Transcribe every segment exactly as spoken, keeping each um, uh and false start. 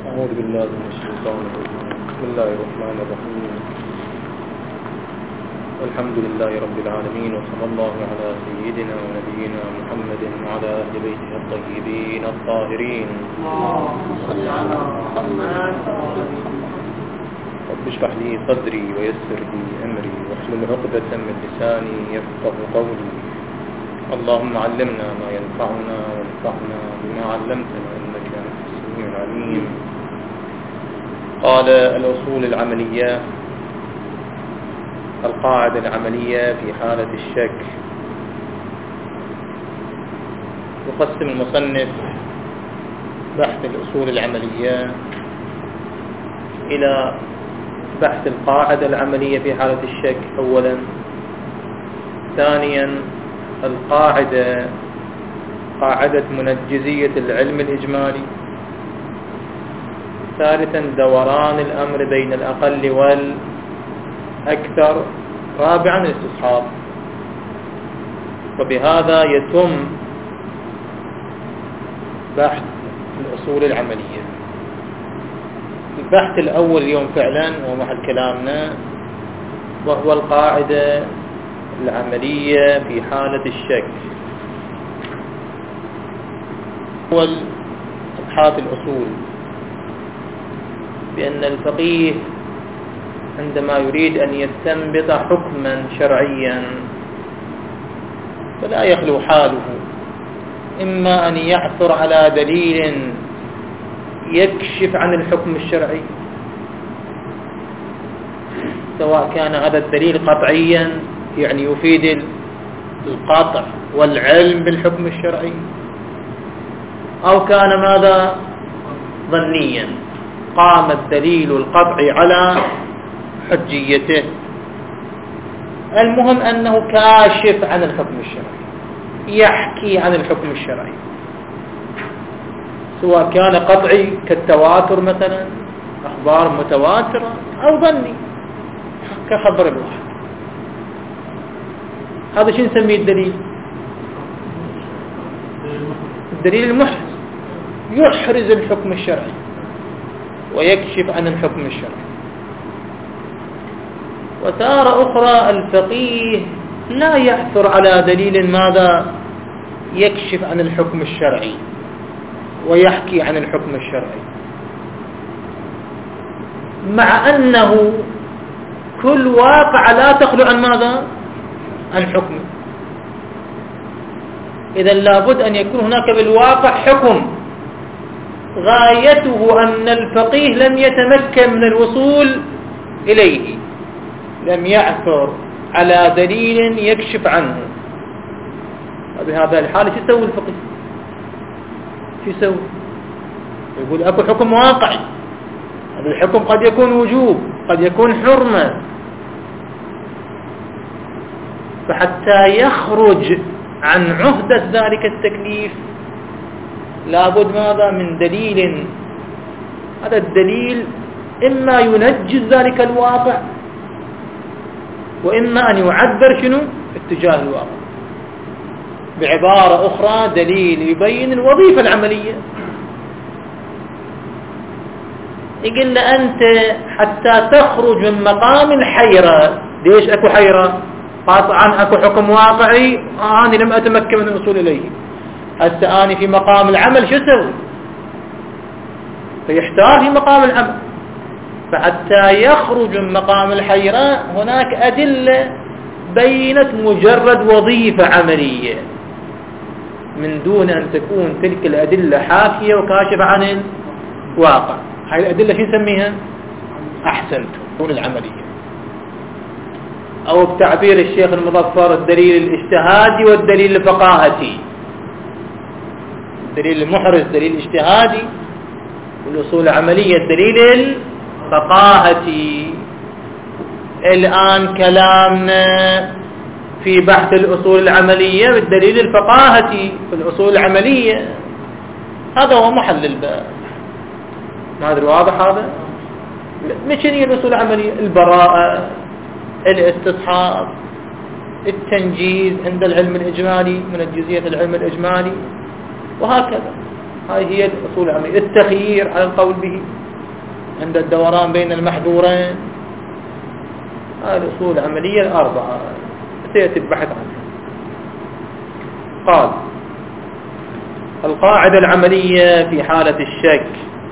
أعوذ بالله من الشيطان الرجيم. بسم الله الرحمن الرحيم. الحمد لله رب العالمين، وصلى الله على سيدنا ونبينا محمد وعلى أهل بيته الطيبين الطاهرين. اللهم صل على محمد. رب اشرح لي صدري ويسر لي أمري واحلل عقدة من لساني يفقه قولي. اللهم علمنا ما ينفعنا وانفعنا بما علمتنا إنك أنت السميع العليم. قال الأصول العملية، القاعدة العملية في حالة الشك. يقسم المصنف بحث الأصول العملية إلى بحث القاعدة العملية في حالة الشك أولا، ثانيا القاعدة قاعدة منجزية العلم الإجمالي، ثالثا دوران الأمر بين الأقل والأكثر، رابعا الاستصحاب. وبهذا يتم بحث الأصول العملية. البحث الأول اليوم فعلا ومحل كلامنا، وهو القاعدة العملية في حالة الشك. أول أبحاث الأصول بأن الفقيه عندما يريد أن يستنبط حكما شرعيا فلا يخلو حاله إما أن يعثر على دليل يكشف عن الحكم الشرعي، سواء كان هذا الدليل قطعيا يعني يفيد القطع والعلم بالحكم الشرعي، أو كان ماذا ظنيا قام الدليل القطعي على حجيته. المهم أنه كاشف عن الحكم الشرعي، يحكي عن الحكم الشرعي، سواء كان قطعي كالتواتر مثلا، أخبار متواترة، أو ظني كخبر الواحد. هذا شو نسميه الدليل؟ الدليل المحرز، يحرز الحكم الشرعي ويكشف عن الحكم الشرعي. وتارة أخرى الفقيه لا يعثر على دليل ماذا يكشف عن الحكم الشرعي ويحكي عن الحكم الشرعي، مع أنه كل واقع لا تخلو عن ماذا؟ عن حكم. إذا لابد أن يكون هناك بالواقع حكم غايته أن الفقيه لم يتمكن من الوصول إليه، لم يعثر على دليل يكشف عنه. بهذا الحال شو يسوي الفقيه؟ شو يسوي؟ يقول أكو حكم واقعي، هذا الحكم قد يكون وجوب، قد يكون حرمة، فحتى يخرج عن عهدة ذلك التكليف لابد ماذا؟ من دليل. هذا الدليل إما ينجز ذلك الواقع، وإما أن يعبر شنو؟ اتجاه الواقع. بعبارة أخرى دليل يبين الوظيفة العملية. يقول له أنت حتى تخرج من مقام الحيرة، ليش أكو حيرة؟ قاطعا أكو حكم واقعي، أنا لم أتمكن من الوصول إليه، هسه أنا في مقام العمل شو أسوي؟ فيحتار في مقام العمل. فحتى يخرج من مقام الحيرة هناك أدلة بينت مجرد وظيفة عملية من دون أن تكون تلك الأدلة حاكية وكاشفة عن الواقع. هاي الأدلة شو نسميها؟ أحسنت تكون العملية، أو بتعبير الشيخ المظفر الدليل الاجتهادي والدليل الفقاهتي. الدليل المحرز دليل اجتهادي، والأصول العملية الدليل الفقاهتي. الآن كلامنا في بحث الأصول العملية بالدليل الفقاهتي في الأصول العملية، هذا هو محل الباب. ما أدري واضح هذا؟ مش هي الأصول العملية؟ البراءة، الاستصحاب، التنجيز عند العلم الإجمالي، منجزية العلم الإجمالي، وهكذا. هاي هي الأصول العملية. التخيير على القول به، عند الدوران بين المحذورين. هذه الأصول العملية الأربعة سيأتي البحث عنها. قال: القاعدة العملية في حالة الشك.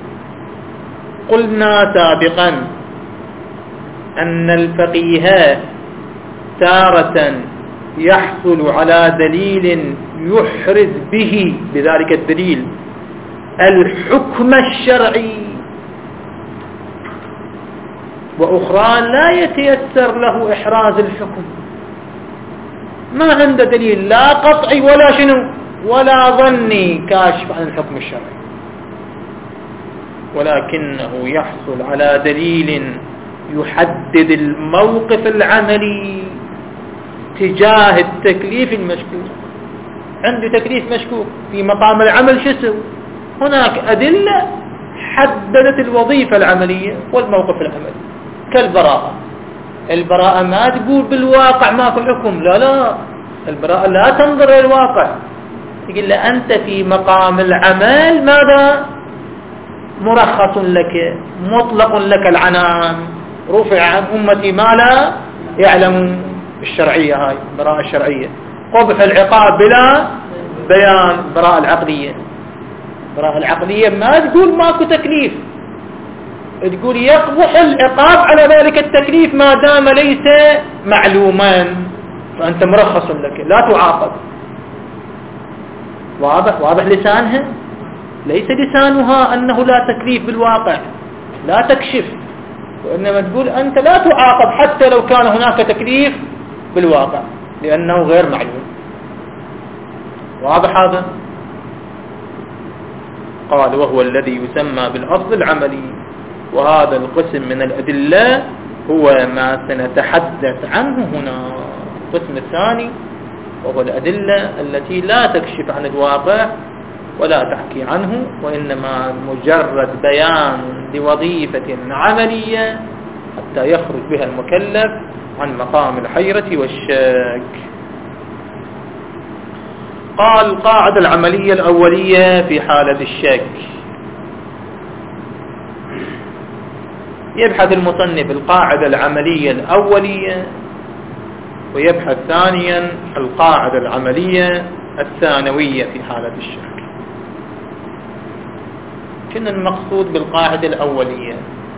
قلنا سابقا أن الفقيه تارة يحصل على دليل يحرز به بذلك الدليل الحكم الشرعي، وأخرى لا يتيسر له إحراز الحكم، ما عنده دليل لا قطعي ولا شنو ولا ظني كاشف عن الحكم الشرعي، ولكنه يحصل على دليل يحدد الموقف العملي تجاه التكليف المشكوك. عندي تكليف مشكوك في مقام العمل، شو اسوي؟ هناك أدلة حددت الوظيفة العملية والموقف العملي، كالبراءة. البراءة ما تقول بالواقع ما في حكم، لا لا، البراءة لا تنظر إلى الواقع، يقول له أنت في مقام العمل ماذا؟ مرخص لك، مطلق لك العنان، رفع عن أمتي ما لا يعلم. الشرعية هاي براءة الشرعية. قبح العقاب بلا بيان، براءة العقلية. براءة العقلية ما تقول ماكو تكليف، تقول يقبح العقاب على ذلك التكليف ما دام ليس معلوما، فأنت مرخص لك لا تعاقب. واضح واضح لسانها، ليس لسانها أنه لا تكليف بالواقع، لا تكشف، وإنما تقول أنت لا تعاقب حتى لو كان هناك تكليف بالواقع لأنه غير معلوم. واضح هذا؟ قال: وهو الذي يسمى بالأصل العملي، وهذا القسم من الأدلة هو ما سنتحدث عنه هنا. القسم الثاني وهو الأدلة التي لا تكشف عن الواقع ولا تحكي عنه، وإنما مجرد بيان لوظيفة عملية حتى يخرج بها المكلف عن مقام الحيرة والشك. قال: القاعدة العملية الأولية في حالة الشك. يبحث المصنف القاعدة العملية الأولية، ويبحث ثانيا القاعدة العملية الثانوية في حالة الشك. شنو المقصود بالقاعدة الأولية؟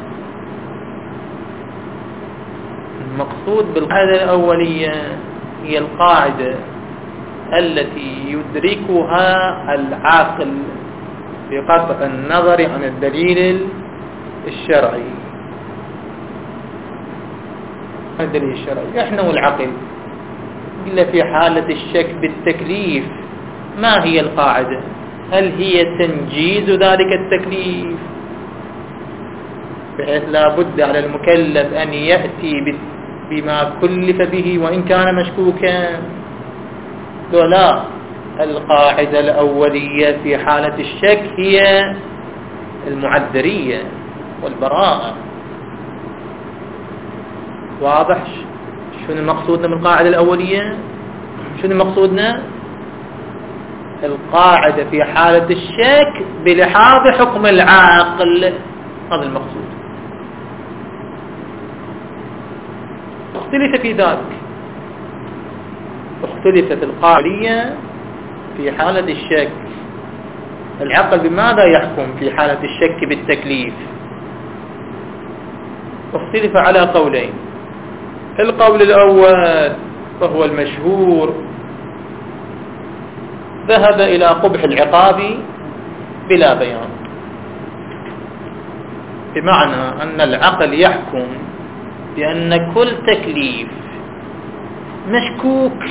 المقصود بالقاعدة الأولية هي القاعدة التي يدركها العاقل بقطع النظر عن الدليل الشرعي. الدليل الشرعي احنا والعقل إلا في حالة الشك بالتكليف. ما هي القاعدة؟ هل هي تنجيز ذلك التكليف بحيث لا بد على المكلف أن يأتي بما كلف به وإن كان مشكوكا؟ لا، القاعدة الأولية في حالة الشك هي المعذرية والبراءة. واضح شنو مقصودنا من القاعدة الأولية؟ شنو مقصودنا؟ القاعدة في حالة الشك بلحاظ حكم العاقل، هذا المقصود. اختلف في ذلك، اختلفت القاعدة في حالة الشك. العقل بماذا يحكم في حالة الشك بالتكليف؟ اختلف على قولين. القول الأول وهو المشهور ذهب إلى قبح العقاب بلا بيان، بمعنى أن العقل يحكم بأن كل تكليف مشكوك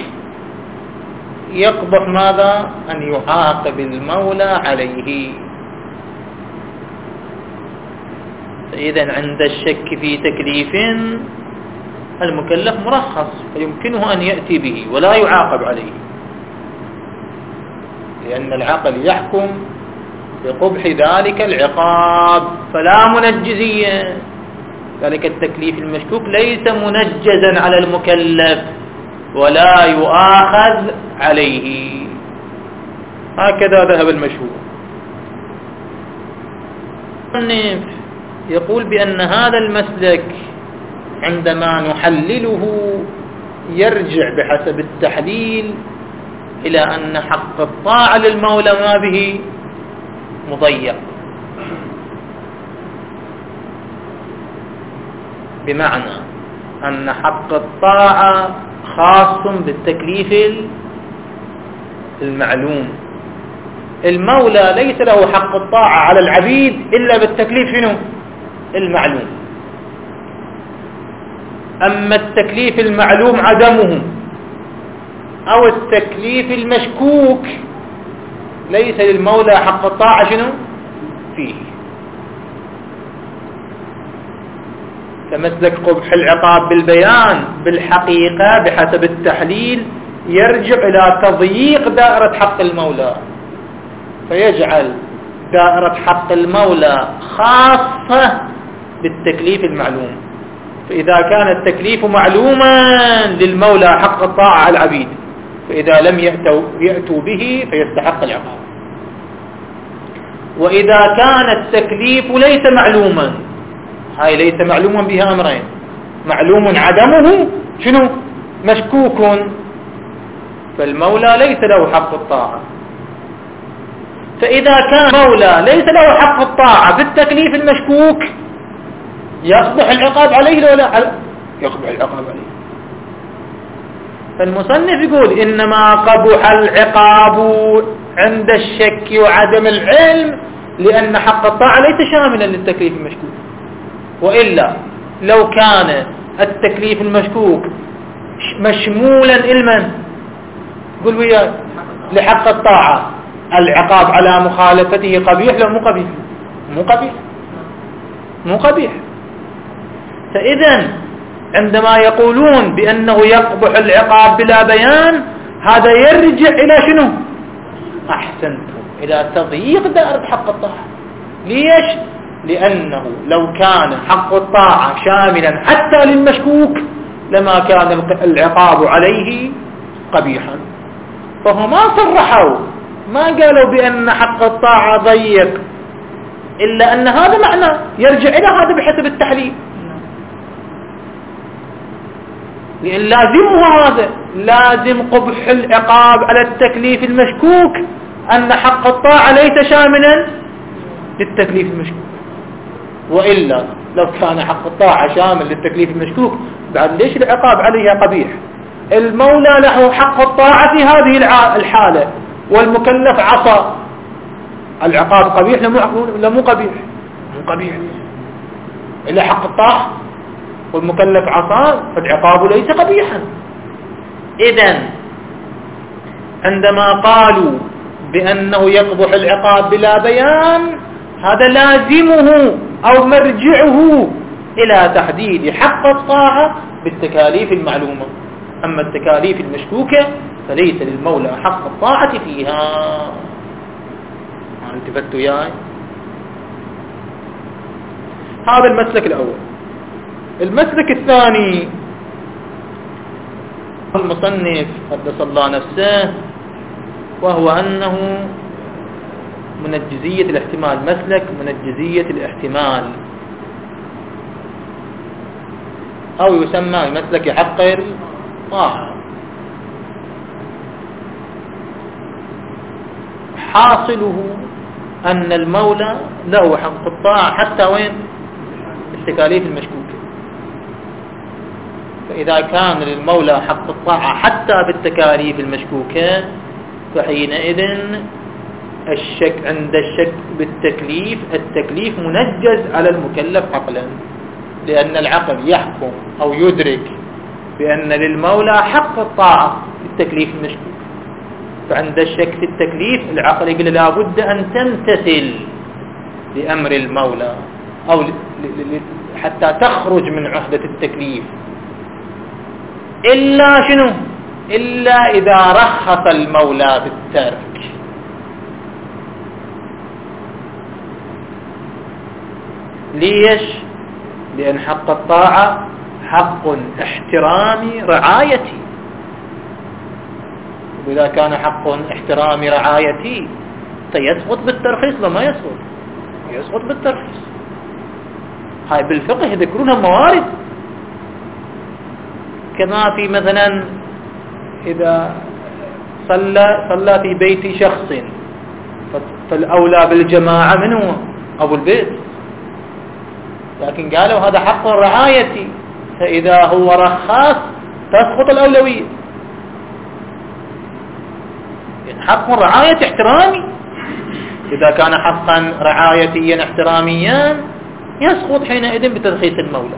يقبح ماذا؟ أن يعاقب المولى عليه. إذن عند الشك في تكليف المكلف مرخص فيمكنه أن يأتي به ولا يعاقب عليه، لأن العقل يحكم بقبح ذلك العقاب، فلا منجزية. ذلك التكليف المشكوك ليس منجزا على المكلف ولا يؤاخذ عليه. هكذا ذهب المشهور. يقول بأن هذا المسلك عندما نحلله يرجع بحسب التحليل إلى أن حق الطاعة للمولى ما به مضيق، بمعنى أن حق الطاعة خاص بالتكليف المعلوم. المولى ليس له حق الطاعة على العبيد إلا بالتكليف شنو؟ المعلوم. أما التكليف المعلوم عدمه أو التكليف المشكوك ليس للمولى حق الطاعة شنو؟ فيه. كمسلك قبح العقاب بالبيان بالحقيقة بحسب التحليل يرجع إلى تضييق دائرة حق المولى، فيجعل دائرة حق المولى خاصة بالتكليف المعلوم. فإذا كان التكليف معلوما للمولى حق الطاعة على العبيد، فإذا لم يأتوا, يأتوا به فيستحق العقاب. وإذا كان التكليف ليس معلوما، هاي ليس معلوما بها أمرين: معلوم عدمه شنو؟ مشكوك، فالمولى ليس له حق الطاعة. فإذا كان المولى ليس له حق الطاعة في التكليف المشكوك يقبح العقاب عليه ولا يقبح العقاب عليه. فالمصنف يقول إنما قبح العقاب عند الشك وعدم العلم لأن حق الطاعة ليس شاملا للتكليف المشكوك، وإلا لو كان التكليف المشكوك مشمولا علما قل وياي لحق الطاعة، العقاب على مخالفته قبيح لو مو قبيح؟ مو قبيح، مو قبيح. فإذا عندما يقولون بأنه يقبح العقاب بلا بيان هذا يرجع إلى شنو؟ أحسنتم، إلى تضييق دائرة حق الطاعة. ليش؟ لأنه لو كان حق الطاعة شاملا حتى للمشكوك لما كان العقاب عليه قبيحا. فهم ما صرحوا، ما قالوا بأن حق الطاعة ضيق، إلا أن هذا معنى يرجع إلى هذا بحسب التحليل، لأن لازمه هذا، لازم قبح العقاب على التكليف المشكوك أن حق الطاعة ليس شاملا للتكليف المشكوك. وإلا لو كان حق الطاعة شامل للتكليف المشكوك بعد ليش العقاب عليها قبيح؟ المولى له حق الطاعة في هذه الحالة والمكلف عصى، العقاب قبيح لا مو قبيح؟ مو قبيح. إلا حق الطاعة والمكلف عصى فالعقاب ليس قبيحا. إذن عندما قالوا بأنه يقبح العقاب بلا بيان هذا لازمه أو مرجعه إلى تحديد حق الطاعة بالتكاليف المعلومة. أما التكاليف المشكوكة فليس للمولى حق الطاعة فيها. انتبهتوا ياي؟ هذا المسلك الأول. المسلك الثاني المصنف قدس الله نفسه، وهو أنه منجزية الاحتمال، مسلك منجزية الاحتمال، أو يسمى مسلك حق الطاعة. حاصله أن المولى له حق الطاعة حتى وين؟ التكاليف المشكوكة. فإذا كان للمولى حق الطاعة حتى بالتكاليف المشكوكة فحينئذ الشك عند الشك بالتكليف، التكليف منجز على المكلف عقلا، لأن العقل يحكم أو يدرك بأن للمولى حق الطاعة بالتكليف المشكوك. فعند الشك في التكليف العقل يقول لابد أن تمتثل لأمر المولى أو حتى تخرج من عهدة التكليف، إلا شنو؟ إلا إذا رخص المولى بالترك. ليش؟ لأن حق الطاعة حق احترام رعايتي، وإذا كان حق احترام رعايتي فيسقط بالترخيص. لما يسقط يسقط بالترخيص. هاي بالفقه يذكرونها موارد. كما في مثلا إذا صلى صلى في بيت شخص فالأولى بالجماعة من هو؟ أبو البيت، لكن قالوا هذا حق الرعاية، فإذا هو رخاص تسقط الأولوية. يعني حق الرعاية احترامي، إذا كان حقا رعايتيا احتراميا يسقط حينئذ بترخيص المولى.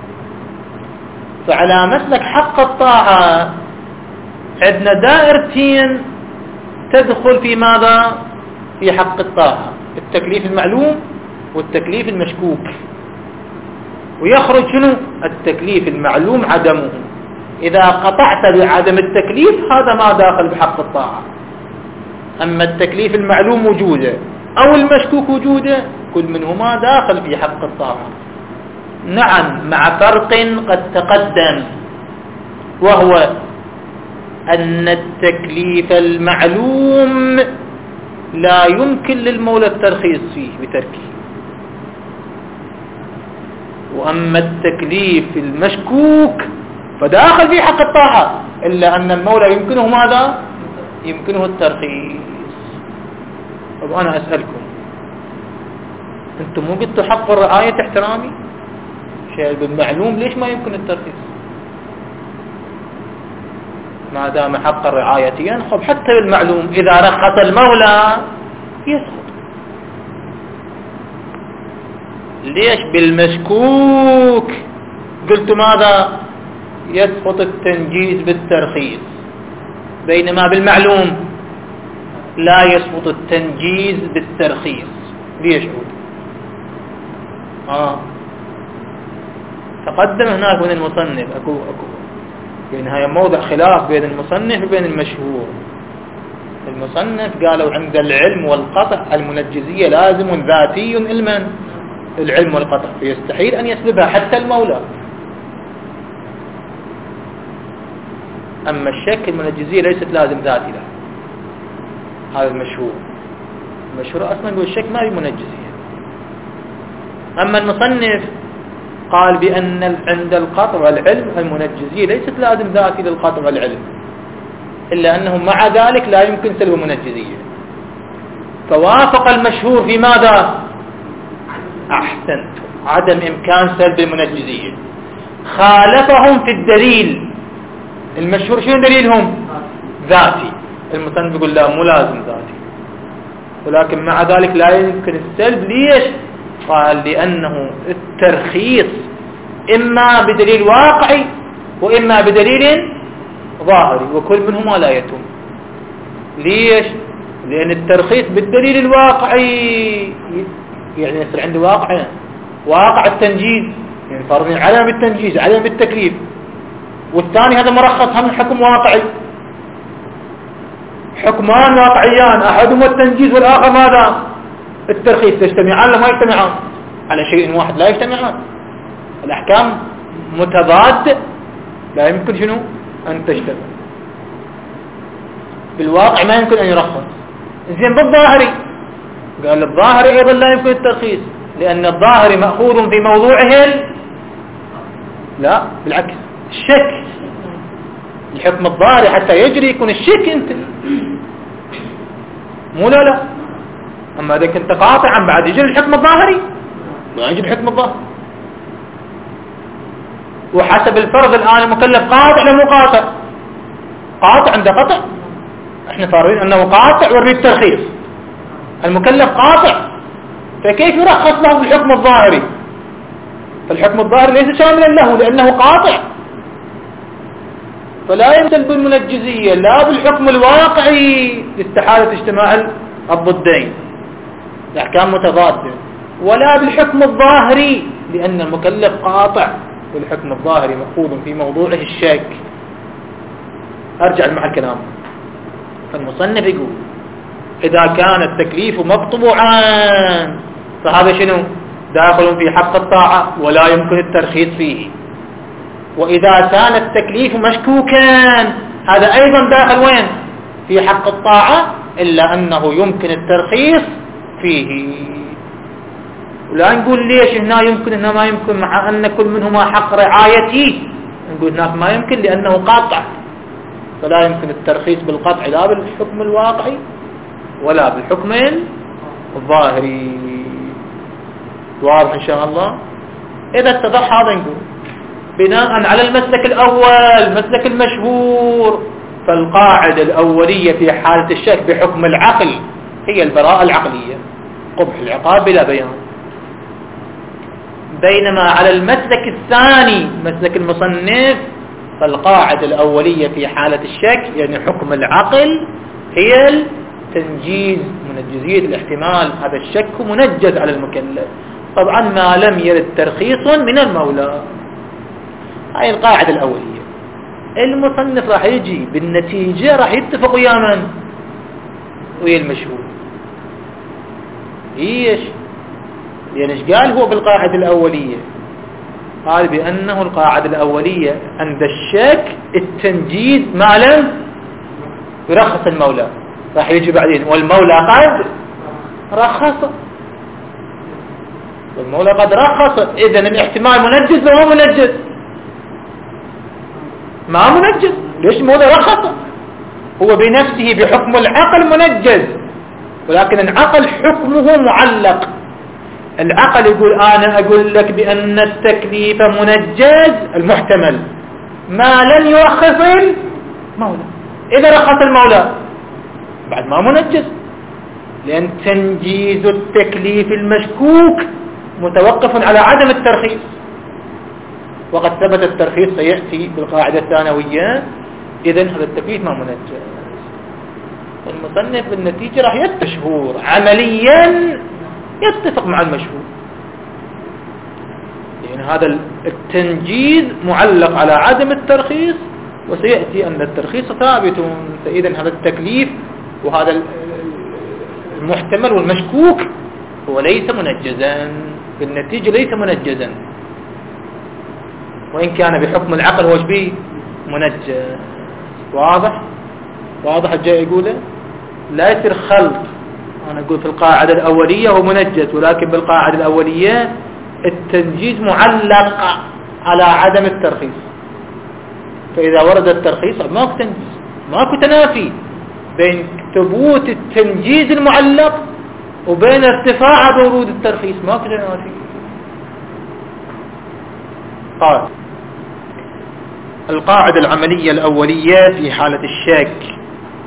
فعلى مسلك حق الطاعة عندنا دائرتين تدخل في ماذا؟ في حق الطاعة، التكليف المعلوم والتكليف المشكوك. ويخرج شنو؟ التكليف المعلوم عدمه. إذا قطعت بعدم التكليف هذا ما داخل بحق الطاعة. أما التكليف المعلوم وجوده أو المشكوك وجوده كل منهما داخل في حق الطاعة. نعم، مع فرق قد تقدم، وهو أن التكليف المعلوم لا يمكن للمولى الترخيص فيه بتركه، وأما التكليف المشكوك فداخل في حق الطاعة، إلا أن المولى يمكنه ماذا؟ يمكنه الترخيص. طب أنا أسألكم، أنتم مو قلتوا حق الرعاية احترامي؟ شيء بالمعلوم ليش ما يمكن الترخيص؟ ما دام حق الرعاية ينخب حتى بالمعلوم إذا رخص المولى يسقط. ليش بالمشكوك قلت ماذا؟ يسقط التنجيز بالترخيص، بينما بالمعلوم لا يسقط التنجيز بالترخيص. ليش عود؟ آه تقدم هناك من المصنف أكو أكو يعني هاي موضع خلاف بين المصنف وبين المشهور. المصنف قالوا عند العلم والقطع المنجزية لازم ذاتي علما العلم والقطع، فيستحيل أن يسلبها حتى المولى. أما الشك المنجزية ليست لازم ذاتي له، هذا المشهور. المشهور أصلا يقول الشك ما في منجزية. أما المصنف قال بأن عند القطع والعلم المنجزية ليست لازم ذاتي للقطع والعلم، إلا أنه مع ذلك لا يمكن سلب المنجزية. فوافق المشهور في ماذا؟ أحسنت، عدم إمكان سلب المنجزية. خالفهم في الدليل. المشهور شنو دليلهم؟ ذاتي. المصنف يقول لا، مو لازم ذاتي، ولكن مع ذلك لا يمكن السلب. ليش؟ قال لأنه الترخيص إما بدليل واقعي وإما بدليل ظاهري، وكل منهما لا يتم. ليش؟ لأن الترخيص بالدليل الواقعي يعني يصير عنده واقع واقع التنجيز، يعني فرضين علم بالتنجيز علم بالتكليف، والثاني هذا مرخص هم حكم واقعي، حكمان واقعيان، أحدهما التنجيز والآخر ماذا؟ الترخيص. تجتمعان ولا ما يجتمعان؟ على شيء واحد لا يجتمعان. الأحكام متضاد لا يمكن شنو أن تجتمع. بالواقع ما يمكن أن يرخص. زين بالظاهري قال الظاهري أيضا لا يمكن الترخيص، لأن الظاهري مأخوذ في موضوعه لا بالعكس الشك. الحكم الظاهري حتى يجري يكون الشك أنت مو لا لا. أما إذا كنت قاطعا بعد يجري الحكم الظاهري، ما يجري الحكم الظاهري. وحسب الفرض الآن المكلف قاطع ولا مو قاطع؟ قاطع عنده قطع، احنا فارغين أنه قاطع ونريد ترخيص. المكلف قاطع، فكيف يرخص له بالحكم الظاهري؟ فالحكم الظاهري ليس شاملا له لأنه قاطع، فلا يمثل بالمنجزية لا بالحكم الواقعي لاستحالة اجتماع الضدين، الأحكام متضادة، ولا بالحكم الظاهري لأن المكلف قاطع والحكم الظاهري مأخوذ في موضوعه الشك. أرجع مع الكلام. فالمصنف يقول إذا كان التكليف مقطوعا فهذا شنو؟ داخل في حق الطاعة ولا يمكن الترخيص فيه. وإذا كان التكليف مشكوكا هذا أيضا داخل وين؟ في حق الطاعة، إلا أنه يمكن الترخيص فيه. ولا نقول ليش هنا يمكن هنا ما يمكن، مع أن كل منهما حق رعايتي، نقول هناك ما يمكن لأنه قاطع، فلا يمكن الترخيص بالقطع لا بالحكم الواقعي ولا بالحكم الظاهري. واضح إن شاء الله؟ إذا اتضح هذا نقول بناء على المسلك الأول مسلك المشهور، فالقاعدة الأولية في حالة الشك بحكم العقل هي البراءة العقلية، قبح العقاب بلا بيان. بينما على المسلك الثاني مسلك المصنف فالقاعدة الأولية في حالة الشك يعني حكم العقل هي التنجيز، منجزية الاحتمال، هذا الشك منجز على المكلف طبعا ما لم يرد ترخيص من المولى. هاي القاعدة الأولية. المصنف راح يجي بالنتيجة راح يتفق ويا من؟ ويا المشهور. ايش؟ يعني ايش قال هو بالقاعدة الأولية؟ قال بأنه القاعدة الأولية عند الشك التنجيز ما لم يرخص المولى. راح يجي بعدين والمولى قد رخص، والمولى قد رخص، إذن الاحتمال منجز وهو منجز؟ ما منجز. ليش المولى رخص؟ هو بنفسه بحكم العقل منجز، ولكن العقل حكمه معلق. العقل يقول أنا أقول لك بأن التكليف منجز المحتمل ما لن يرخص المولى. إذا رخص المولى بعد ما منجز، لأن تنجيز التكليف المشكوك متوقف على عدم الترخيص، وقد ثبت الترخيص سيأتي بالقاعدة الثانوية. إذن هذا التكليف ما منجز. المصنف بالنتيجة راح يتشهور عمليا يتفق مع المشهور، لأن يعني هذا التنجيز معلق على عدم الترخيص، وسيأتي أن الترخيص ثابت. فإذا هذا التكليف وهذا المحتمل والمشكوك هو ليس منجزا، بالنتيجة ليس منجزا، وإن كان بحكم العقل هو شبيه منجز. واضح؟ واضح الجاي يقوله؟ لا يصير خلط. أنا أقول في القاعدة الأولية هو منجز، ولكن بالقاعدة الأولية التنجيز معلق على عدم الترخيص، فإذا ورد الترخيص ماكو تنجيز، ماكو تنافي بين ثبوت التنجيز المعلق وبين ارتفاع ورود الترخيص، ماكو تنافي. قال القاعدة العملية الأولية في حالة الشك: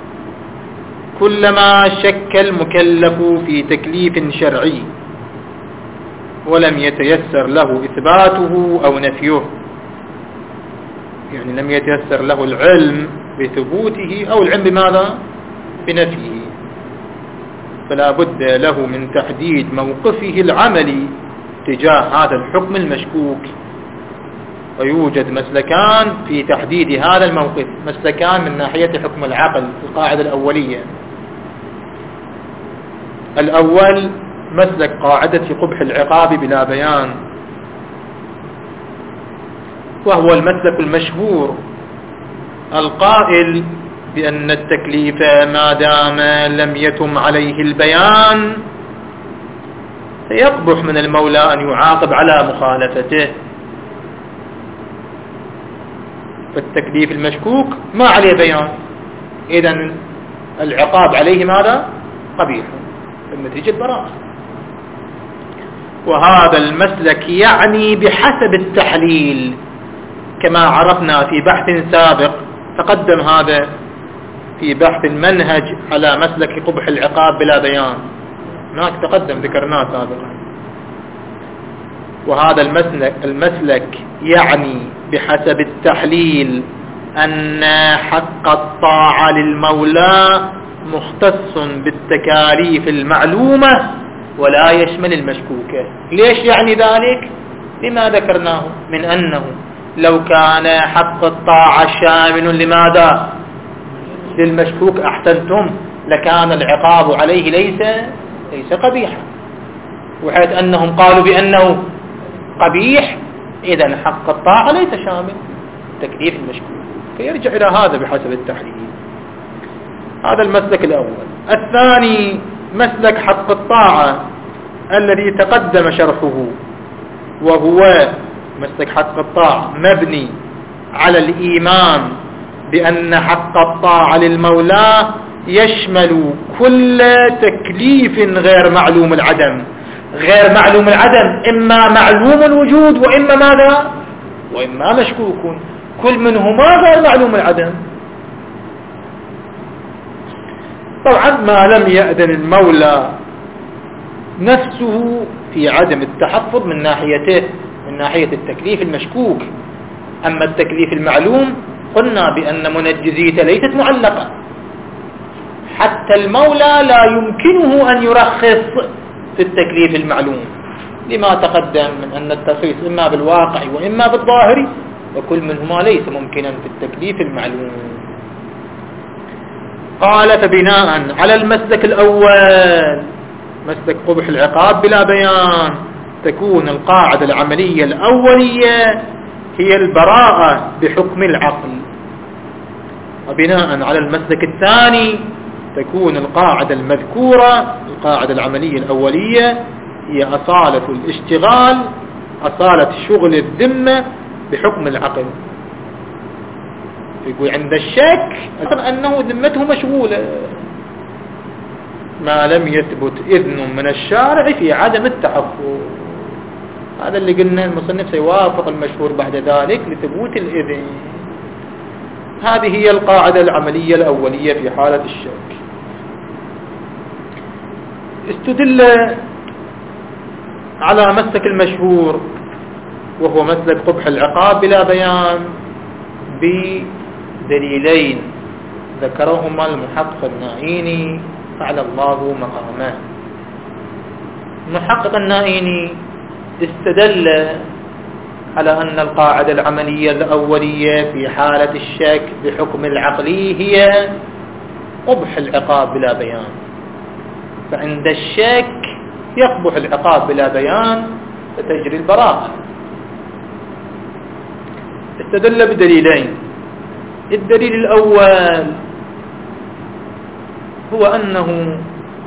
كلما شك المكلف في تكليف شرعي ولم يتيسر له إثباته أو نفيه، يعني لم يتيسر له العلم بثبوته أو العلم بماذا؟ بنفيه، فلا بد له من تحديد موقفه العملي تجاه هذا الحكم المشكوك. ويوجد مسلكان في تحديد هذا الموقف، مسلكان من ناحية حكم العقل في القاعدة الأولية. الأول مسلك قاعدة قبح العقاب بلا بيان، وهو المسلك المشهور القائل بأن التكليف ما دام لم يتم عليه البيان فيقبح من المولى أن يعاقب على مخالفته. فالتكليف المشكوك ما عليه بيان، إذن العقاب عليه ماذا؟ قبيح، النتيجة البراءة. وهذا المسلك يعني بحسب التحليل، كما عرفنا في بحث سابق تقدم هذا في بحث المنهج على مسلك قبح العقاب بلا بيان، هناك تقدم ذكرناه سابقا. وهذا المسلك, المسلك يعني بحسب التحليل أن حق الطاعة للمولى مختص بالتكاليف المعلومة ولا يشمل المشكوكة. ليش يعني ذلك؟ لما ذكرناه من أنه لو كان حق الطاعة شامل لماذا؟ للمشكوك أحسنتم، لكان العقاب عليه ليس ليس قبيحا، وحيث أنهم قالوا بأنه قبيح إذن حق الطاعة ليس شامل تكليف المشكوك، فيرجع إلى هذا بحسب التحليل. هذا المسلك الأول. الثاني مسلك حق الطاعة الذي تقدم شرحه، وهو مسلك حق الطاعة مبني على الإيمان بأن حق الطاعة للمولى يشمل كل تكليف غير معلوم العدم. غير معلوم العدم إما معلوم الوجود وإما ماذا؟ وإما مشكوك، كل منهما غير معلوم العدم. طبعا ما لم يأذن المولى نفسه في عدم التحفظ من ناحيته، من ناحية التكليف المشكوك. أما التكليف المعلوم قلنا بأن منجزيته ليست معلقة، حتى المولى لا يمكنه أن يرخص في التكليف المعلوم لما تقدم من أن الترخيص إما بالواقع وإما بالظاهر، وكل منهما ليس ممكنا في التكليف المعلوم. قال فبناء على المسلك الأول، مسلك قبح العقاب بلا بيان، تكون القاعدة العملية الأولية هي البراءة بحكم العقل. وبناء على المسلك الثاني تكون القاعدة المذكورة، القاعدة العملية الأولية، هي أصالة الاشتغال، أصالة شغل الذمة بحكم العقل. يقول عند الشك أنه ذمته مشغولة ما لم يثبت إذن من الشارع في عدم التحفظ. هذا اللي قلنا المصنف سيوافق المشهور بعد ذلك لثبوت الإذن. هذه هي القاعدة العملية الأولية في حالة الشك. استدل على مسلك المشهور وهو مسلك قبح العقاب بلا بيان بدليلين ذكرهما المحقق النائيني فعل الله مقامه. المحقق النائيني استدل على أن القاعدة العملية الأولية في حالة الشك بحكم العقلي هي قبح العقاب بلا بيان، فعند الشك يقبح العقاب بلا بيان فتجري البراءة. استدل بدليلين. الدليل الأول هو أنه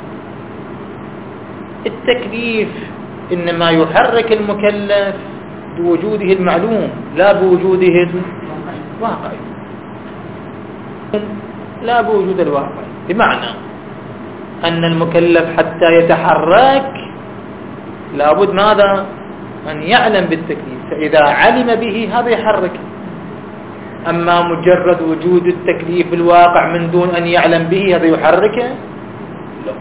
التكليف إنما يحرك المكلف بوجوده المعلوم لا بوجوده الواقع، لا بوجود الواقع، بمعنى أن المكلف حتى يتحرك لابد ماذا؟ أن يعلم بالتكليف، فإذا علم به هذا يحرك. أما مجرد وجود التكليف الواقع من دون أن يعلم به هذا يحركه؟ لا.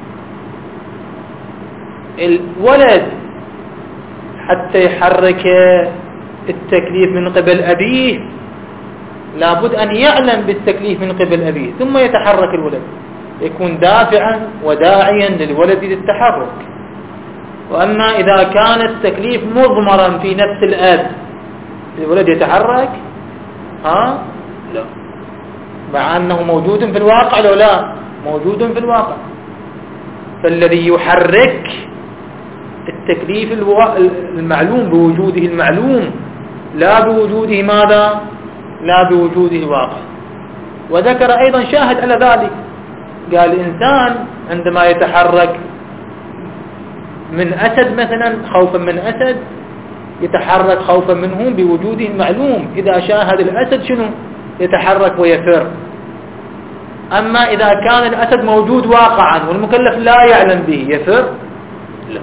الولد حتى يحرك التكليف من قبل أبيه لابد أن يعلم بالتكليف من قبل أبيه ثم يتحرك الولد، يكون دافعا وداعيا للولد للتحرك. وأما إذا كان التكليف مضمرا في نفس الأب الولد يتحرك؟ ها؟ لا، مع أنه موجود في الواقع لو لا موجود في الواقع. فالذي يحرك التكليف المعلوم بوجوده المعلوم لا بوجوده ماذا؟ لا بوجوده الواقع. وذكر أيضا شاهد على ذلك، قال الإنسان عندما يتحرك من أسد مثلا خوفا من أسد يتحرك خوفا منه بوجوده المعلوم، إذا شاهد الأسد شنو؟ يتحرك ويفر. أما إذا كان الأسد موجود واقعا والمكلف لا يعلم به يفر؟ لا.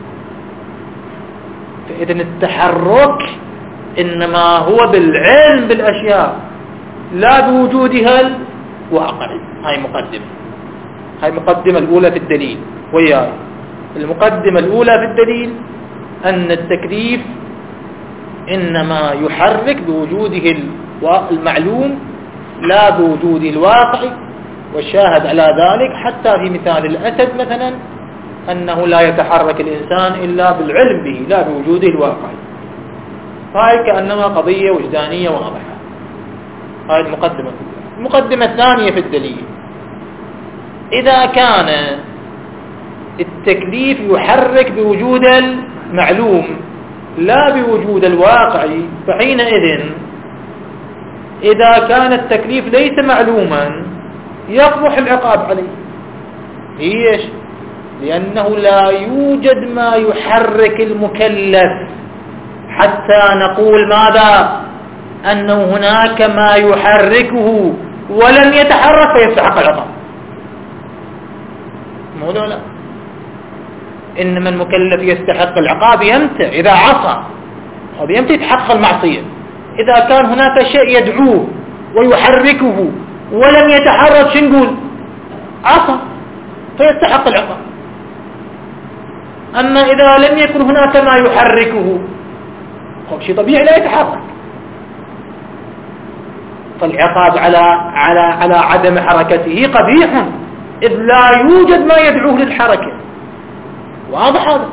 فإذن التحرك إنما هو بالعلم بالأشياء لا بوجودها الواقعي. هاي مقدمة، هاي المقدمة الأولى في الدليل. وياي المقدمة الأولى في الدليل أن التكليف إنما يحرك بوجوده المعلوم لا بوجوده الواقعي، والشاهد على ذلك حتى في مثال الأسد مثلا أنه لا يتحرك الإنسان إلا بالعلم به لا بوجوده الواقعي. هاي كأنما قضية وجدانية واضحة. هاي المقدمة. المقدمة الثانية في الدليل، إذا كان التكليف يحرك بوجود المعلوم لا بوجود الواقعي، فحينئذ إذا كان التكليف ليس معلوما يقبح العقاب عليه. ليش؟ لأنه لا يوجد ما يحرك المكلف حتى نقول ماذا؟ أنه هناك ما يحركه ولم يتحرك فيستحق العقاب. مو لا، إنما المكلف يستحق العقاب يمتى إذا عصى، هذا يمتى يتحقق المعصية. إذا كان هناك شيء يدعوه ويحركه ولم يتحرك شو نقول؟ عصى فيستحق العقاب. أما إذا لم يكن هناك ما يحركه هو شيء طبيعي لا يتحرك، فالعقاب على على على عدم حركته قبيح، إذ لا يوجد ما يدعوه للحركة. واضح هذا؟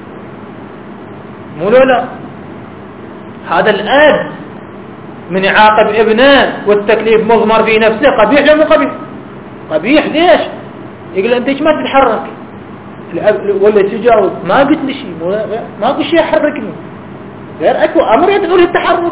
مو لا هذا الأب من يعاقب ابنه والتكليف مضمر في نفسه قبيح لا مو قبيح؟ قبيح. ليش؟ يقول أنت ليش ما تتحرك؟ الأب ولا تجاوب ما قلت لي شيء، ما قلت شيء يحركني، غير أكو أمر يدعو للتحرك.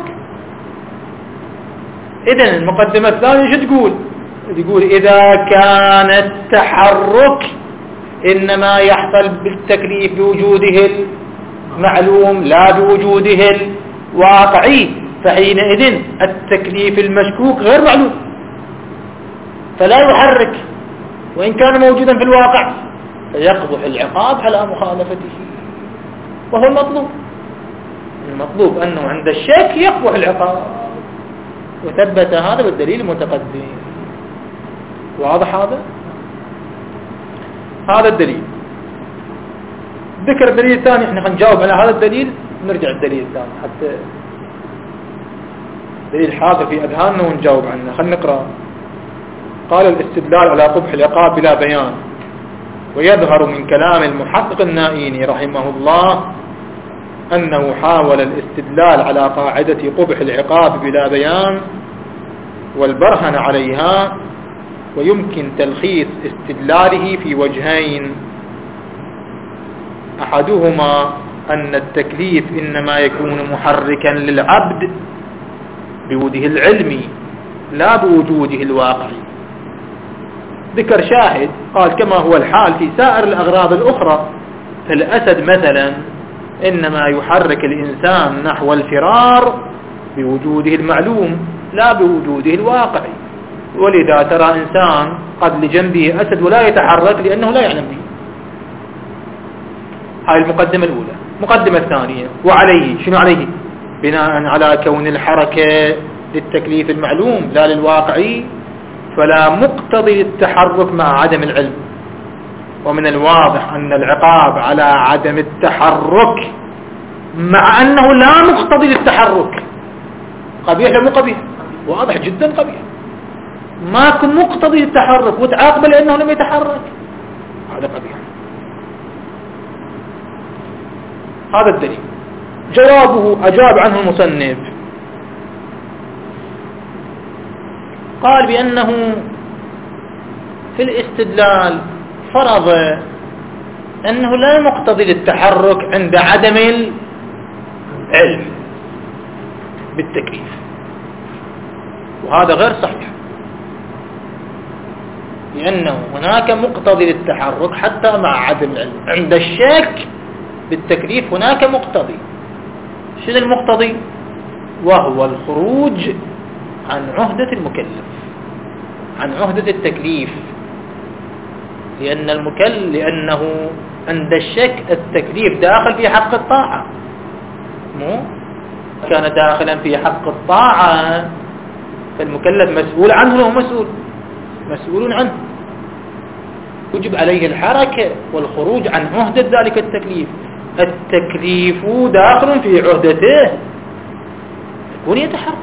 إذن المقدمة الثانية شو تقول؟ تقول إذا كان التحرك إنما يحصل بالتكليف بوجوده المعلوم لا بوجوده الواقعي، فحينئذ التكليف المشكوك غير معلوم فلا يحرك وإن كان موجودا في الواقع، فيقبح العقاب على مخالفته، وهو المطلوب. المطلوب أنه عند الشك يقبح العقاب، وثبت هذا بالدليل المتقدم. واضح هذا؟ هذا الدليل. ذكر الدليل الثاني، احنا نجاوب على هذا الدليل ونرجع الدليل الثاني حتى دليل حاضر في أذهاننا ونجاوب عنه. خلينا نقرأ. قال الاستدلال على قبح العقاب بلا بيان، ويظهر من كلام المحقق النائيني رحمه الله أنه حاول الاستدلال على قاعدة قبح العقاب بلا بيان والبرهن عليها، ويمكن تلخيص استدلاله في وجهين: أحدهما أن التكليف إنما يكون محركا للعبد بوجوده العلمي لا بوجوده الواقعي. ذكر شاهد قال كما هو الحال في سائر الأغراض الأخرى، فالأسد مثلا إنما يحرك الإنسان نحو الفرار بوجوده المعلوم لا بوجوده الواقعي، ولذا ترى إنسان قد لجنبه أسد ولا يتحرك لأنه لا يعلم به. هاي المقدمة الأولى. مقدمة الثانية، وعليه شنو عليه؟ بناء على كون الحركة للتكليف المعلوم لا للواقعي، فلا مقتضي للتحرك مع عدم العلم، ومن الواضح أن العقاب على عدم التحرك مع أنه لا مقتضي للتحرك قبيح لا مو قبيح؟ واضح جدا قبيح. ما كن مقتضي للتحرك وتعاقب لأنه لم يتحرك، هذا قبيح. هذا الدليل. جوابه أجاب عنه المصنف، قال بأنه في الاستدلال فرض أنه لا مقتضي للتحرك عند عدم العلم بالتكليف، وهذا غير صحيح، لأنه هناك مقتضي للتحرك حتى مع عدم العلم. عند الشك بالتكليف هناك مقتضي. شنو المقتضي؟ وهو الخروج عن عهدة المكلف، عن عهدة التكليف، لأن المكلف لأنه عند الشك التكليف داخل في حق الطاعة، مو كان داخلا في حق الطاعة فالمكلف مسؤول عنه وهو مسؤول مسؤول عنه، يجب عليه الحركة والخروج عن عهدة ذلك التكليف. التكليف داخل في عهدته يكون يتحرك.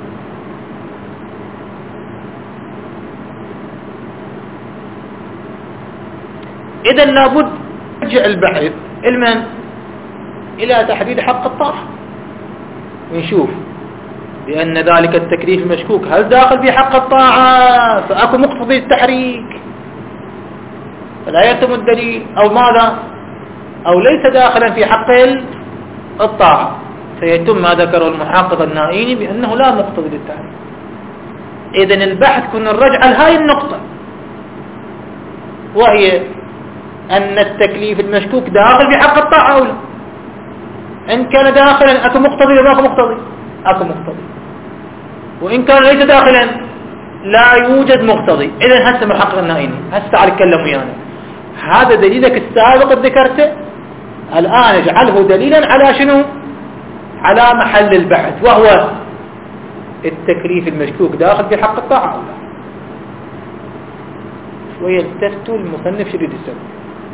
إذا لابد يرجع البحث المن إلى تحديد حق الطاعة، ونشوف بأن ذلك التكليف المشكوك هل داخل في حق الطاعة فأكو مقتضي التحريك فلا يتم الدليل، أو ماذا، أو ليس داخلا في حق الطاعة فيتم ما ذكره المحقق النائيني بأنه لا مقتضي للتحريك. إذن البحث كنا نرجع لهاي النقطة، وهي أن التكليف المشكوك داخل في حق الطاعة أو لا. إن كان داخلا أكو مقتضي ولا أكو مقتضي؟ أكو مقتضي. وإن كان ليس داخلا لا يوجد مقتضي. إذن هسه محقق النائين هسه تعال اتكلم ويانا. هذا دليلك السابق ذكرته، الآن اجعله دليلا على شنو؟ على محل البحث، وهو التكليف المشكوك داخل في حق الطاعة أو لا. شوية التفتوا المصنف شو يريد يسوي؟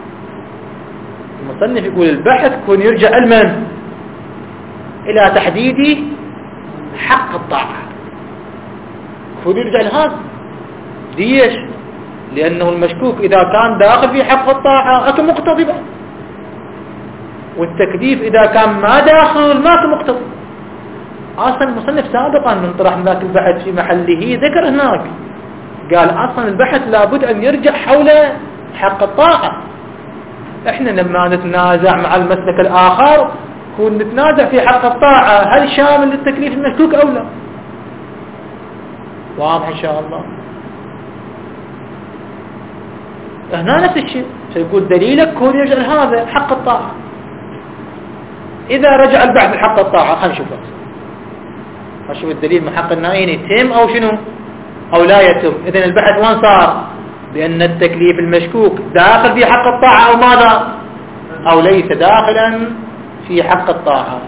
المصنف يقول البحث كون يرجع علما إلى تحديد حق الطاعة، كون يرجع لهذا. ليش؟ لأنه المشكوك إذا كان داخل في حق الطاعة أكو مقتضي بعد، والتكليف إذا كان ما داخل ما أكو مقتضي. أصلا المصنف سابقا من طرح ذاك البحث في محله ذكر هناك، قال أصلا البحث لابد أن يرجع حول حق الطاعة. احنا لما نتنازع مع المسلك الآخر كون نتنازع في حق الطاعة هل شامل للتكليف المشكوك أو لا؟ واضح إن شاء الله. هنا نفس الشيء سيقول دليلك كون يرجع لهذا حق الطاعة. إذا رجع البحث لحق الطاعة خلينا نشوف نشوف الدليل من حق النائين يتم أو شنو أو لا يتم. إذن البحث وين صار؟ بأن التكليف المشكوك داخل في حق الطاعة أو ماذا؟ أو ليس داخلا في حق الطاعة.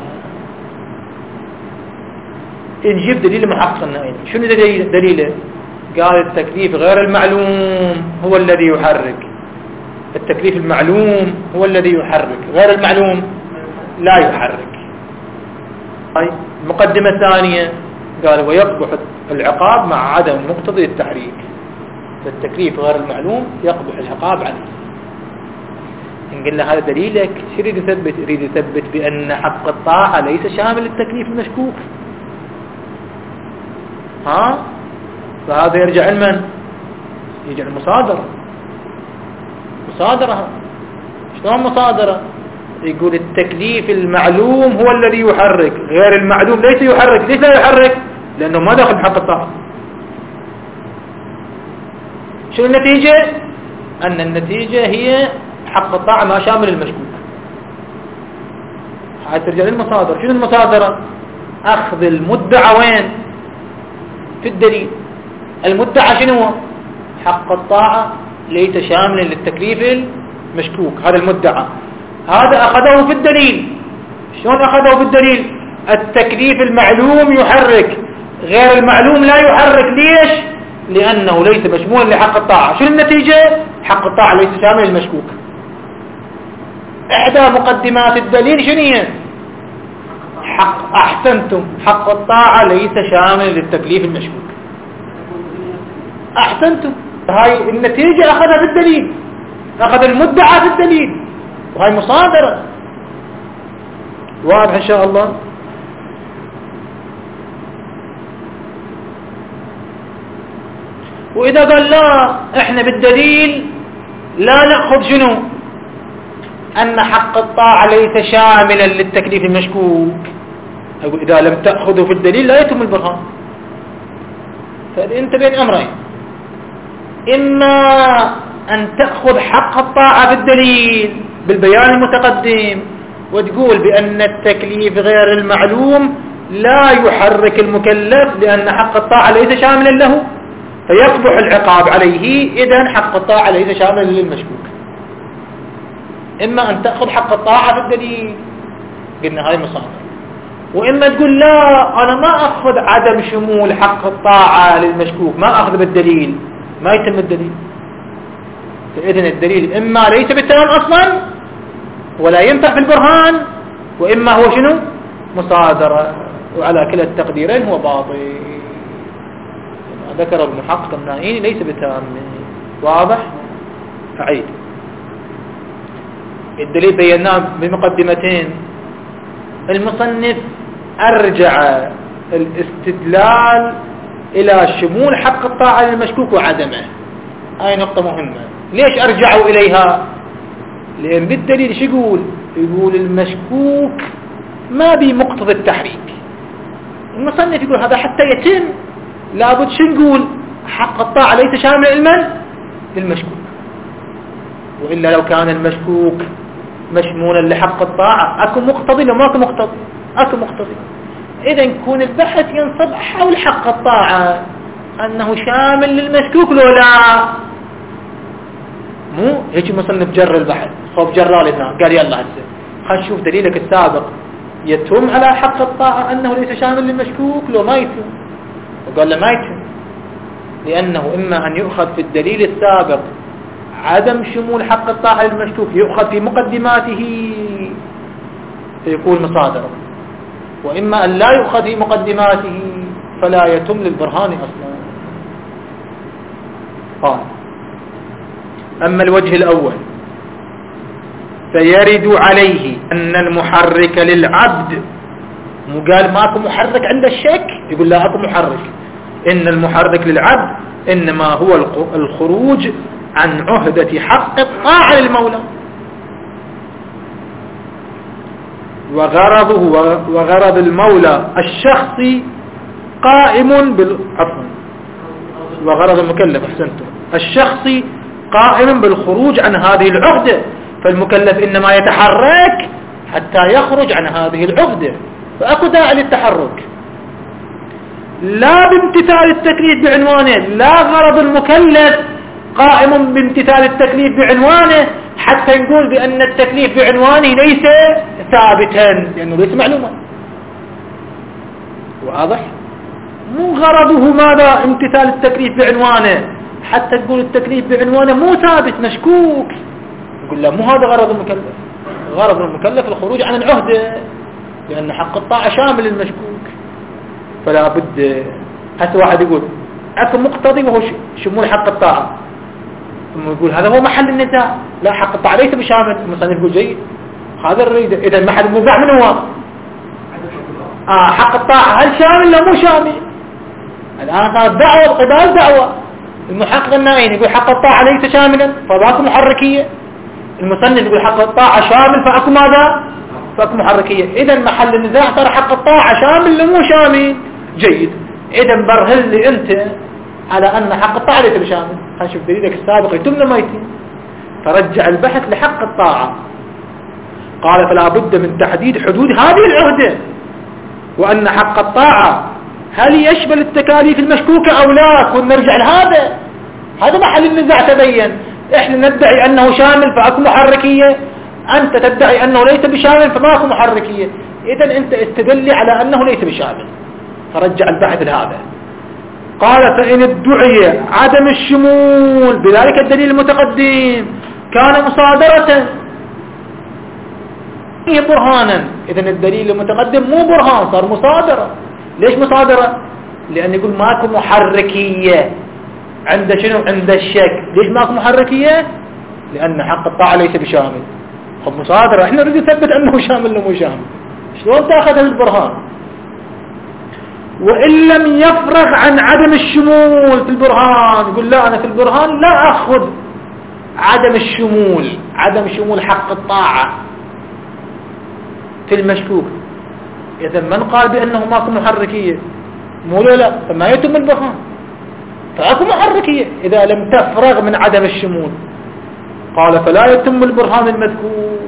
نجيب دليل محقق النائين. شنو دليل دليله؟ قال التكليف غير المعلوم هو الذي يحرك. التكليف المعلوم هو الذي يحرك، غير المعلوم لا يحرك. هاي المقدمة الثانية قال ويقبح العقاب مع عدم مقتضي التحريك. فالتكليف غير المعلوم يقبح العقاب عليه. إن قلنا هذا دليلك شو يريد يثبت؟ يريد يثبت بأن حق الطاعة ليس شامل للتكليف المشكوك. ها؟ فهذا يرجع لمن؟ يرجع المصادرة. مصادرة شلون مصادرة؟ يقول التكليف المعلوم هو الذي يحرك، غير المعلوم ليس يحرك. ليس لا يحرك؟ لأنه ما دخل بحق الطاعة. شو النتيجة؟ أن النتيجة هي حق الطاعة ما شامل المشكوك. هاي ترجع للمصادرة. شنو المصادرة؟ أخذ المدعى وين؟ في الدليل. المدعى شنو هو؟ حق الطاعة ليس شاملا للتكليف المشكوك. هذا المدعى، هذا أخذه في الدليل. شلون أخذه في الدليل؟ التكليف المعلوم يحرك، غير المعلوم لا يحرك. ليش؟ لأنه ليس مشمولا لحق الطاعة. شنو النتيجة؟ حق الطاعة ليس شامل للمشكوك. إحدى مقدمات الدليل شنو هي؟ حق أحسنتم، حق الطاعة ليس شامل للتكليف المشكوك. أحسنتم. هاي النتيجة أخذها في الدليل، أخذ المدعى في الدليل، وهي مصادرة. واضح إن شاء الله. وإذا قال لا إحنا بالدليل لا نأخذ شنو؟ أن حق الطاعة ليس شاملا للتكليف المشكوك. أقول إذا لم تأخذه في الدليل لا يتم البرهان. فأنت بين أمرين، إما أن تأخذ حق الطاعة في الدليل بالبيان المتقدم وتقول بأن التكليف غير المعلوم لا يحرك المكلف لأن حق الطاعة ليس شاملا له فيقبح العقاب عليه، إذن حق الطاعة ليس شاملا للمشكوك. إما أن تأخذ حق الطاعة في الدليل، قلنا هاي مصادر، وإما تقول لا أنا ما أخذ عدم شمول حق الطاعة للمشكوك، ما أخذ بالدليل، ما يتم الدليل. فإذن الدليل إما ليس بالتمام أصلا ولا ينفع في البرهان، وإما هو شنو؟ مصادرة، وعلى كلا التقديرين هو باطل. ذكر المحقق النائين ليس بتام. واضح؟ أعيد الدليل بيناه بمقدمتين. المصنف أرجع الاستدلال إلى شمول حق الطاعة للمشكوك وعدمه. هاي نقطة مهمة. ليش أرجعوا إليها؟ لأن بالدليل شو يقول؟ يقول المشكوك ما بي مقتضى التحريك. المصنف يقول هذا حتى يتم لابد شو نقول؟ حق الطاعة ليس شامل لمن؟ للمشكوك. وإلا لو كان المشكوك مشمولا لحق الطاعة أكو مقتضي لو ماكو مقتضي أكو مقتضي. إذا يكون البحث ينصب حول حق الطاعة أنه شامل للمشكوك لو لا، مو هيك مصنف جر البحث صوب جرالي هنا قال يلا هسه خلينا نشوف دليلك السابق يتم على حق الطاعة أنه ليس شامل للمشكوك لو ما يتم، وقال له ما يتم، لأنه إما أن يؤخذ في الدليل السابق عدم شمول حق الطاعة للمشكوك يؤخذ في مقدماته فيكون مصادرة، وإما أن لا يؤخذ في مقدماته فلا يتم للبرهان أصلا. قال أما الوجه الأول فيرد عليه أن المحرك للعبد، مو قال ماكو محرك عند الشك، يقول لا اكو محرك، إن المحرك للعبد إنما هو الخروج عن عهدة حق الطاعة للمولى، وغرضه وغرض المولى الشخصي قائم بال عفوا وغرض المكلف أحسنتم الشخصي قائم بالخروج عن هذه العهدة، فالمكلف إنما يتحرك حتى يخرج عن هذه العهدة، فأكو داعي للتحرك، لا بامتثال التكليف بعنوانه، لا غرض المكلف قائم بامتثال التكليف بعنوانه حتى نقول بأن التكليف بعنوانه ليس ثابتا لأنه ليس معلوما. واضح؟ مو غرضه ماذا امتثال التكليف بعنوانه حتى تقول التكليف بعنوانه مو ثابت مشكوك، نقول لا مو هذا غرض المكلف، غرض المكلف الخروج عن العهدة لأن حق الطاعة شامل المشكوك، فلا بد. حتى واحد يقول أكو مقتضي وهو شمول حق الطاعة، ثم يقول هذا هو محل النزاع، لا حق الطاعة ليس بشامل، المصنف يقول جيد هذا الريد، إذا محل النزاع من هو؟ آه حق الطاعة هل شامل لا مو شامل؟ الآن صارت دعوة القبال دعوة، المحقق النائين يقول حق الطاعة ليس شاملا فأكو محركية، المصنف يقول حق الطاعة شامل فأكو ماذا؟ فأكو محركية. إذا محل النزاع صار حق الطاعة شامل لا مو شامل؟ جيد، إذا برهن لي أنت على أن حق الطاعة ليس بشامل، خلينا نشوف دليلك السابق يتم لما يتم، فرجع البحث لحق الطاعة. قال فلا بد من تحديد حدود هذه العهدة، وأن حق الطاعة هل يشمل التكاليف المشكوكة أو لا، كن نرجع لهذا، هذا محل النزاع تبين. إحنا ندعي أنه شامل فأكو محركية، أنت تدعي أنه ليس بشامل فما أكو محركية، إذن أنت استدل على أنه ليس بشامل، فرجع البحث لهذا. قال فإن ادعي عدم الشمول بذلك الدليل المتقدم كان مصادرة هي برهانا، إذن الدليل المتقدم مو برهان صار مصادرة. ليش مصادرة؟ لأن يقول ماكو محركية عند شنو؟ عند الشك. ليش ماكو محركية؟ لأن حق الطاعة ليس بشامل. خب مصادرة، احنا نريد نثبت أنه شامل ولا مو شامل، شلون تأخذ البرهان؟ وإن لم يفرغ عن عدم الشمول في البرهان، يقول لا أنا في البرهان لا أخذ عدم الشمول، عدم شمول حق الطاعة في المشكوك، إذا من قال بأنه ماكو محركية مو لا فما يتم البرهان، فأكو محركية إذا لم تفرغ من عدم الشمول. قال فلا يتم البرهان المذكور.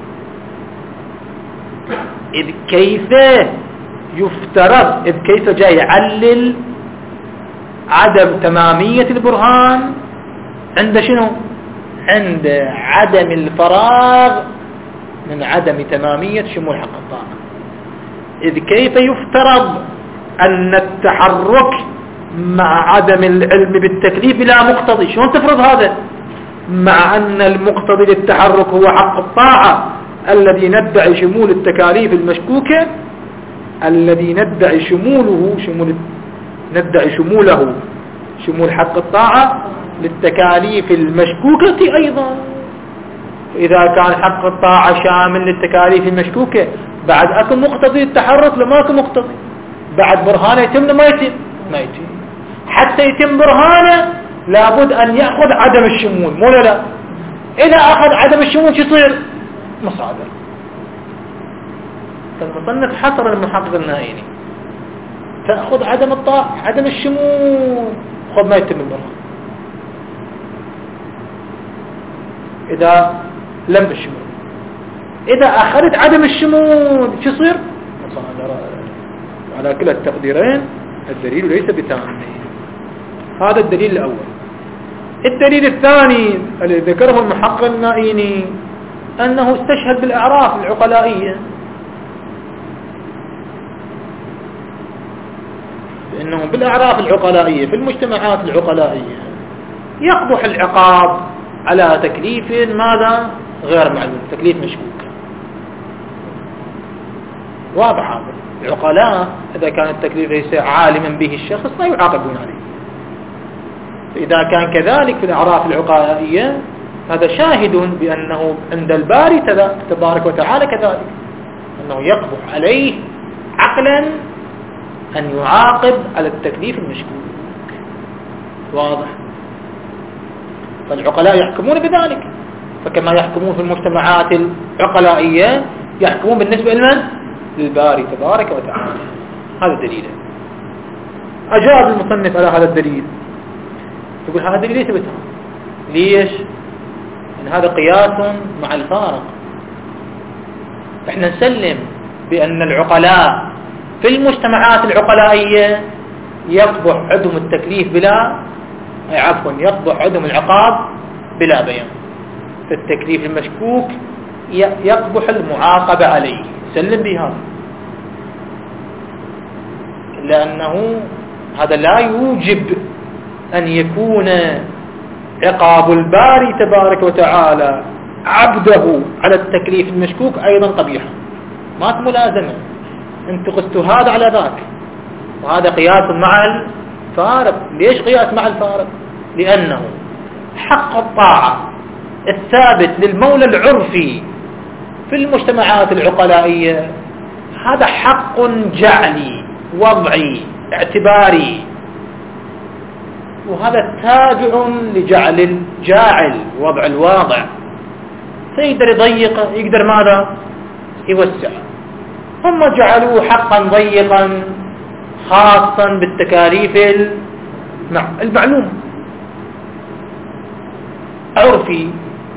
إذ كيف يفترض، إذ كيف جاي يعلل عدم تمامية البرهان عند شنو؟ عند عدم الفراغ من عدم تمامية شمول حق الطاعة. إذ كيف يفترض أن التحرك مع عدم العلم بالتكليف بلا مقتضي، شلون تفرض هذا؟ مع أن المقتضي للتحرك هو حق الطاعة الذي ندعي شمول التكاليف المشكوكة، الذي ندعي شموله شمول ندعي شموله شمول حق الطاعة للتكاليف المشكوكة أيضا. إذا كان حق الطاعة شامل للتكاليف المشكوكة بعد أكو مقتضي التحرك لما أكو مقتضي، بعد برهانه يتم ما يتم ما يتم حتى يتم برهانه لابد أن يأخذ عدم الشمول، مو لا؟ إذا أخذ عدم الشمول شو يصير؟ مصادر. فالمصنف حصر المحقق النائيني تأخذ عدم الطاعة عدم الشمول، خذ ما يتم البرهان. إذا لم الشمول. إذا أخذت عدم الشمول شو يصير؟ مصادرة. على كلا التقديرين الدليل ليس بتام. هذا الدليل الأول. الدليل الثاني الذي ذكره المحقق النائيني أنه استشهد بالأعراف العقلائية، لأنه بالأعراف العقلائية في المجتمعات العقلائية يقبح العقاب على تكليف ماذا؟ غير معلوم، تكليف مشكوك. واضح هذا. العقلاء إذا كان التكليف ليس عالما به الشخص لا يعاقبون عليه. فإذا كان كذلك في الأعراف العقلائية هذا شاهد بأنه عند الباري تبارك وتعالى كذلك، أنه يقبح عليه عقلا أن يعاقب على التكليف المشكوك. واضح. فالعقلاء يحكمون بذلك، فكما يحكمون في المجتمعات العقلائية يحكمون بالنسبة لمن؟ للباري تبارك وتعالى. هذا الدليل. أجاب المصنف على هذا الدليل، يقول هذا الدليل ليس بتام. ليش؟ لأن هذا قياس مع الفارق. احنا نسلم بأن العقلاء في المجتمعات العقلائية يقبح عدم التكليف بلا عفوا يقبح عدم العقاب بلا بيان. في التكليف المشكوك يقبح المعاقبة عليه، سلم بهذا، لأنه هذا لا يوجب أن يكون عقاب الباري تبارك وتعالى عبده على التكليف المشكوك أيضا قبيحا. ما ملازمة، انت قست هذا على ذاك، وهذا قياس مع الفارق. ليش قياس مع الفارق؟ لأنه حق الطاعة الثابت للمولى العرفي في المجتمعات العقلائية هذا حق جعلي وضعي اعتباري، وهذا تابع لجعل الجاعل وضع الواضع، فيقدر يضيق، يقدر ماذا؟ يوسع. هم جعلوه حقا ضيقا خاصا بالتكاليف المعلومة عرفي،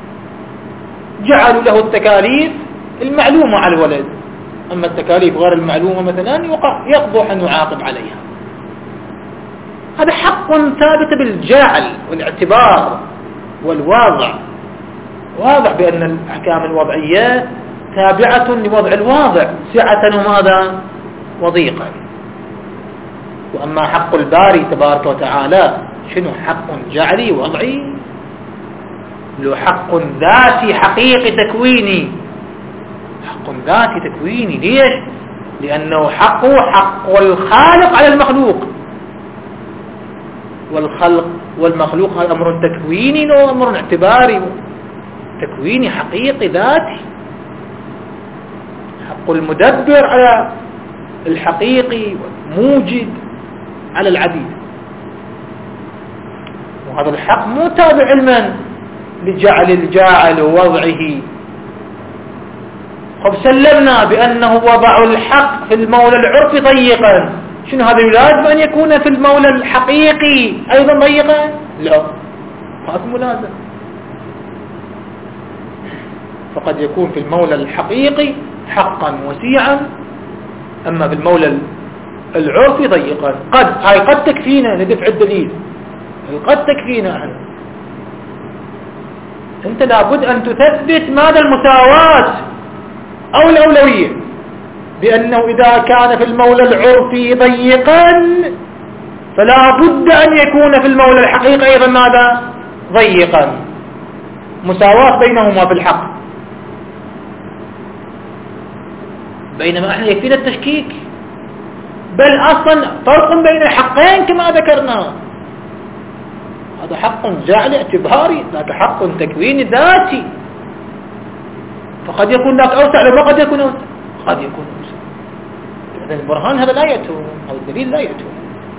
جعلوا له التكاليف المعلومة على الولد، أما التكاليف غير المعلومة مثلا يقبح أن يعاقب عليها. هذا حق ثابت بالجعل والاعتبار والواضع. واضح بأن الأحكام الوضعية تابعة لوضع الواضع سعة وماذا؟ وضيقا. وأما حق الباري تبارك وتعالى شنو؟ حق جعلي وضعي، له حق ذاتي حقيقي تكويني، حق ذاتي تكويني. ليش؟ لأنه حقه حق الخالق على المخلوق، والخلق والمخلوق هذا أمر تكويني وأمر اعتباري، تكويني حقيقي ذاتي. حق المدبر على الحقيقي والموجد على العبيد، وهذا الحق مو تابع لمن؟ لجعل الجاعل ووضعه. خب سلمنا بأنه وضع الحق في المولى العرفي ضيقا، شنو هذا يلازم أن يكون في المولى الحقيقي أيضا ضيقا؟ لا، هذا ملازم. فقد يكون في المولى الحقيقي حقا وسيعا، أما في المولى العرفي ضيقا. قد هاي قد تكفينا لدفع الدليل، قد تكفينا احنا. انت لابد ان تثبت ماذا؟ المساواة او الاولوية، بانه اذا كان في المولى العرفي ضيقا فلا بد ان يكون في المولى الحقيقي ايضا ماذا؟ ضيقا. مساواة بينهما في الحق، بينما احنا يكفينا التشكيك، بل اصلا فرق بين الحقين كما ذكرنا. هذا حق جعلي اعتباري، ذاك حق تكويني ذاتي، فقد يكون ذاك اوسع لما قد يكون اوسع، قد يكون اوسع. اذا البرهان هذا لا يأتون، او الدليل لا يأتون.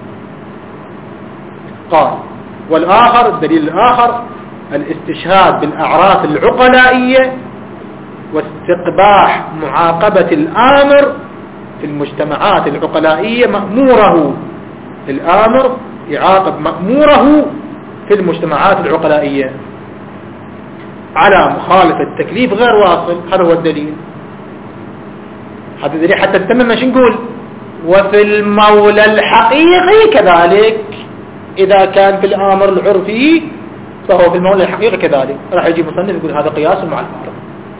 قال والاخر، الدليل الاخر الاستشهاد بالاعراف العقلائية واستقباح معاقبة الآمر في المجتمعات العقلائية مأموره. الآمر يعاقب مأموره في المجتمعات العقلائية. على مخالفة التكليف غير واصل. هذا هو الدليل. هذا الدليل حتى تتمم مش نقول وفي المولى الحقيقي كذلك. إذا كان في الآمر العرفي فهو في المولى الحقيقي كذلك. راح يجي مصنف يقول هذا قياس مع الفارق.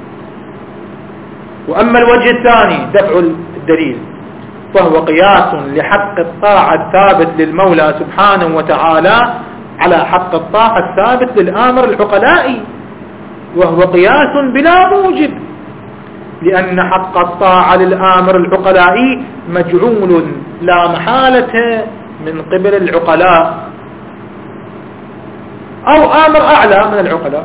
وأما الوجه الثاني دفع الدليل فهو قياس لحق الطاعة الثابت للمولى سبحانه وتعالى على حق الطاعة الثابت للآمر العقلائي، وهو قياس بلا موجب، لأن حق الطاعة للآمر العقلائي مجعول لا محالة من قبل العقلاء، أو آمر أعلى من العقلاء،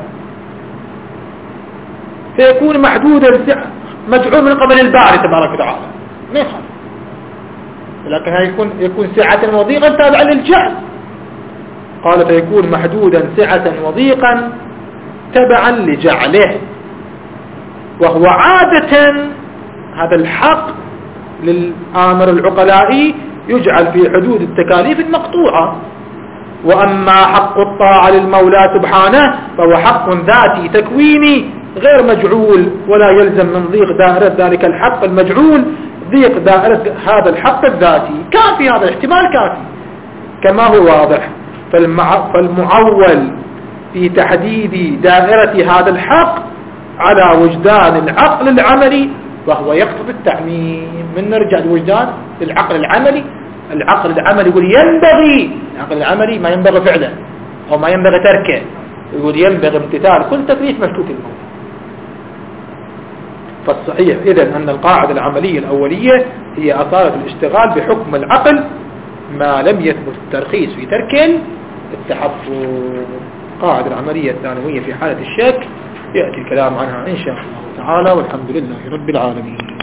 فيكون محدودا مجعول من قبل الباري تبارك وتعالى ما يخالف، لكن يكون يكون سعة وضيقا تابعا للجهل. قال فيكون محدودا سعة وضيقا تبعا لجعله، وهو عادة هذا الحق للآمر العقلائي يجعل في حدود التكاليف المقطوعة. وأما حق الطاعة للمولى سبحانه فهو حق ذاتي تكويني غير مجعول، ولا يلزم من ضيق دائرة ذلك الحق المجعول ضيق دائرة هذا الحق الذاتي. كافي هذا الاحتمال كافي كما هو واضح. فالمعول في تحديد دائرة هذا الحق على وجدان العقل العملي، وهو يقتضي التعميم. من نرجع لوجدان العقل العملي، العقل العملي يقول ينبغي، العقل العملي ما ينبغي فعله أو ما ينبغي تركه، يقول ينبغي امتثال كل تكليف مشروط الموت. فالصحيح إذن أن القاعدة العملية الأولية هي أصالة الاشتغال بحكم العقل ما لم يثبت الترخيص في ترك التحفظ. القاعدة العملية الثانوية في حالة الشك يأتي الكلام عنها إن شاء الله تعالى، والحمد لله رب العالمين.